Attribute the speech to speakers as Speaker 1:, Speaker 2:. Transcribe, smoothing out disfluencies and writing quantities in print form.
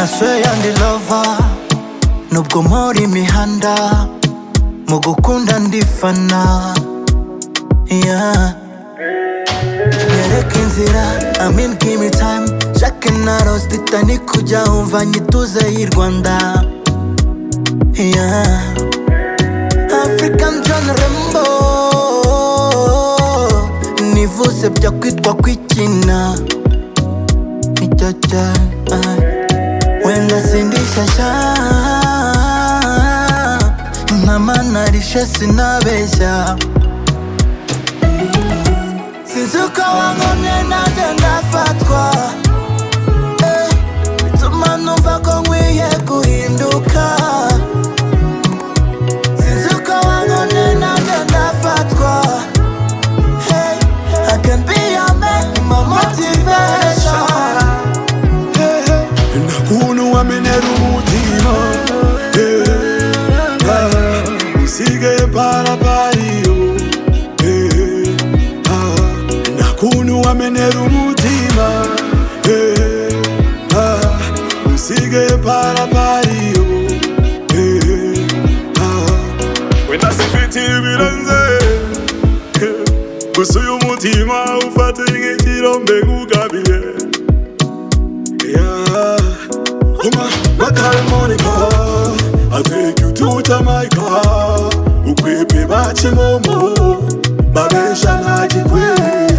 Speaker 1: I swear I'm the lover nubwo mpora imihanda mu gukunda ndifana yeah. Nyereka inzira I mean give me time Jacques na Rose Titanic kujya umva nyituze y'i Rwanda yeah. African John Rambo nivuze bya kwitwa kwikina icyaca wenda sindishasha ntamanarishe sinabeshya sinzi uko wankomye nanjye ndafatwa bituma numva ko nkwiye guhinduka sinzi uko wankomye nanjye ndafatwa I can be your man, my motivation
Speaker 2: Nakunu wamenera umutima Usige para pariyo Nakunu wamenera umutima Usige para pariyo Wenda sifiti biranze Gusuye umutima ufate nk'ikirombe kugabiye Yeah Uma makarmonika I'll take you to Jamaica Ukwepe bachimomo Babesha najikwe